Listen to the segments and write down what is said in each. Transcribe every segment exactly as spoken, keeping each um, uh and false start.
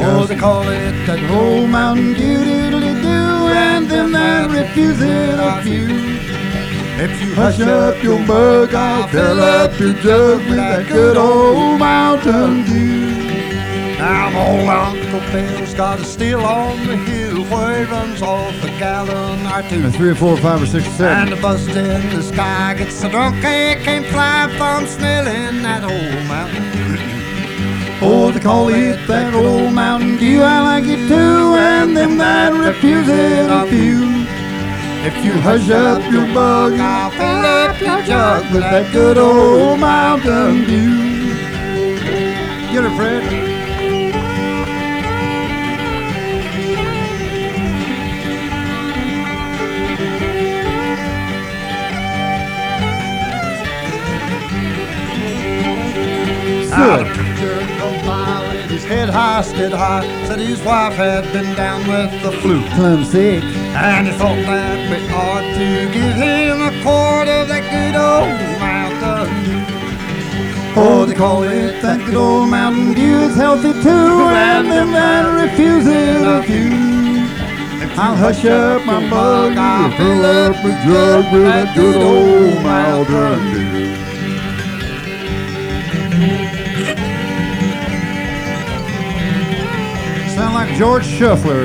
Oh, they call it that old Mountain Dew, doodly-doo, and them that refuse it a few. If you Hush up your mug, I'll fill up your jug with that good old Mountain Dew. Now old Uncle Bill's got a still on the hill where he runs off a gallon or two. Three or four, five or six or seven. And the bust in the sky gets so drunk he can't fly from smelling that old Mountain Dew. Oh, they call it that old Mountain Dew, I like it too, and them that refuse it a few. If you Hush up your mug, I'll fill up your jug with that good old Mountain Dew. Get her, Fred. Now the preacher come by with his head high, stood high, said his wife had been down with the flu. Plum sick. And he thought that we ought to give him a quart of that good old Mountain Dew. Oh, they call it that good old Mountain Dew, it's healthy too, and them that refuse it a few. I'll hush up my mug, I'll fill up my jug with that good old Mountain Dew. Sound like George Shuffler.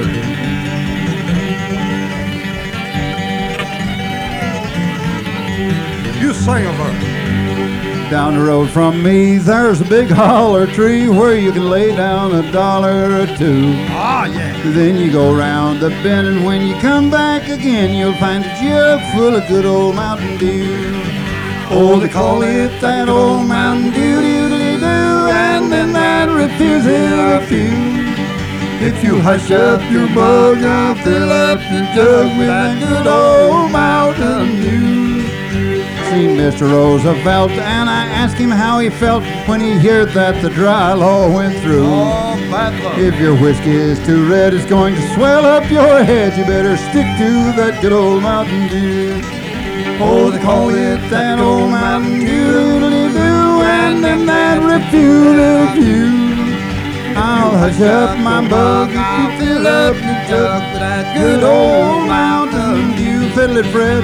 You sing of her. Down the road from me, there's a big holler tree where you can lay down a dollar or two. Ah, yeah. Then you go round the bend, and when you come back again, you'll find a jug full of good old Mountain Dew. Oh, they call it that old Mountain Dew, doodly-doo, and then that refuse it a few. If you hush up your mug, I'll fill up your jug with that good old Mountain Dew. Seen Mister Roosevelt, and I asked him how he felt when he heard that the dry law went through. Oh, bad luck. If your whiskey is too red, it's going to swell up your head. You better stick to that good old Mountain Dew. Oh, they call it that old Mountain Dew, doodly-doo, and them that refuse a few. I'll hush up my mug, I'll fill up your jug with that good old Mountain Dew. Fiddle it, Fred.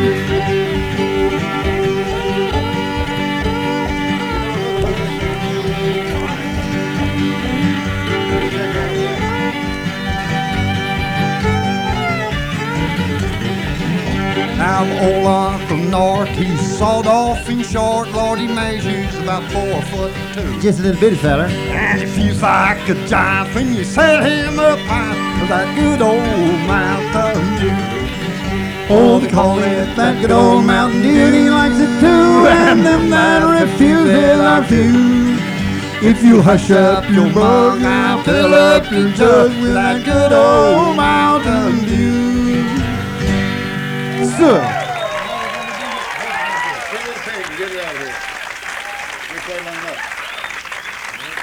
Now old Uncle North, he's sawed off in short. Lord, he measures about four foot two. Just a little bitty fella. And he feels like a giant when you set him up high for that good old Mountain Dew. Oh, they call it that good old Mountain Dew, and he likes it too, and them that refuse it are few. If you hush up your mug, I'll fill up your jug with that good old Mountain Dew. Sir.